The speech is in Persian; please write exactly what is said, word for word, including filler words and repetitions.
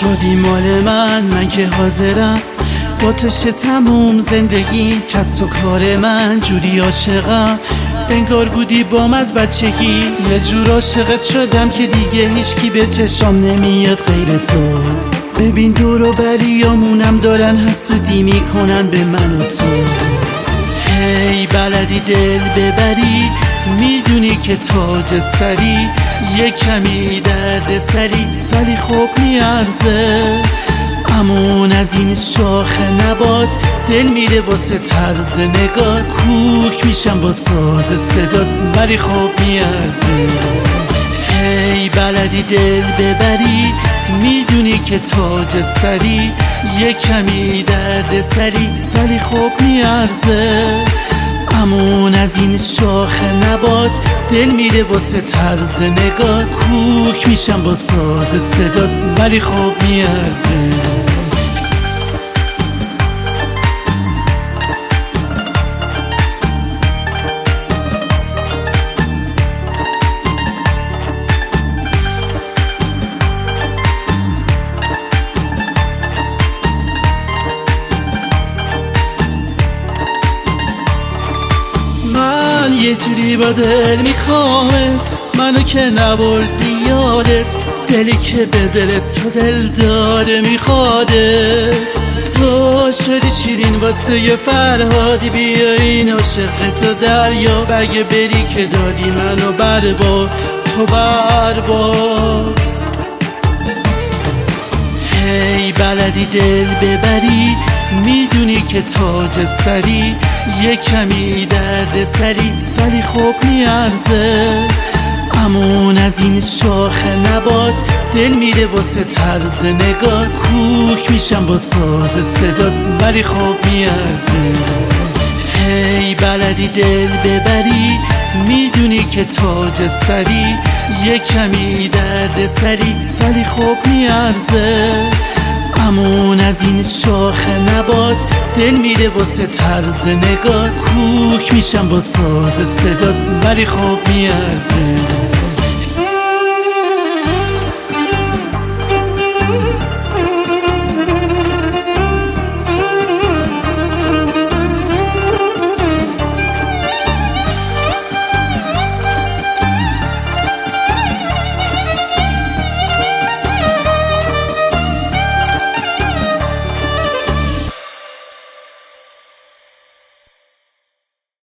شدی مال من، من که حاضرم با تو شه تموم زندگی. کس و کار من جوری عاشقم، انگار بودی بام از بچگی. یه جور عاشقت شدم که دیگه هیچکی به چشام نمیاد غیر تو. ببین دور و بریامونم دارن حسودی میکنن به من و تو. هی بلدی دل ببری، میدونی که تاج سری یه کمی درد سری، ولی خب میارزه. امون از این شاخ نبات دل میره واسه طرز نگات. کوک میشم با ساز صدات، ولی خب میارزه. هی بلدی دل ببری، میدونی که تاج سری یه کمی درد سری، ولی خب میارزه. امون از این شاخ نبات دل میره واسه طرز نگات. کوک میشم با ساز صدات، ولی خب میارزه. یه جوری با دل میخوامت، منو که نبردی یادت. دلی که به دلت تو دل داره میخوادت. تو شدی شیرین واسه یه فرهادی، بیا این عاشق تو دریا. بگه بری که دادی منو برباد، تو برباد. هی بلدی دل ببری، میدونی که تاج سری یه کمی درد سری، ولی خب میارزه. امون از این شاخ نبات دل میره واسه طرز نگات. کوک میشم با ساز صدات، ولی خب میارزه. هی بلدی دل ببری، میدونی که تاج سری یه کمی درد سری، ولی خب میارزه. امون از این شاخ نبات دل میره واسه طرز نگات. کوک میشم با ساز صدات، ولی خب میارزه.